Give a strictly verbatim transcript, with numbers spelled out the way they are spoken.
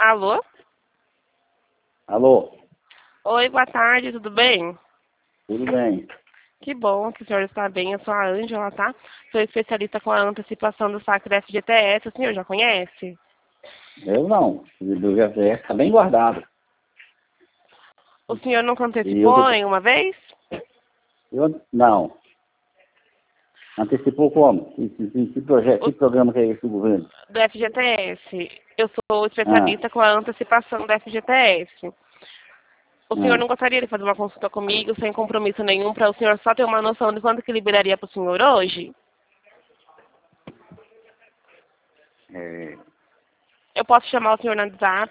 Alô? Alô? Oi, boa tarde, tudo bem? Tudo bem? Que bom que o senhor está bem. Eu sou a Ângela, tá? Sou especialista com a antecipação do saque da F G T S. O senhor já conhece? Eu não. O G P S está bem guardado. O senhor nunca E eu antecipou tô... em uma vez? eu, não. Antecipou como? Que, que, que projeto, O, que programa que é esse do governo? do F G T S. Eu sou Ah, especialista com a antecipação da F G T S. O senhor ah. não gostaria de fazer uma consulta comigo sem compromisso nenhum para o senhor só ter uma noção de quanto que liberaria para o senhor hoje? É, Eu posso chamar o senhor no WhatsApp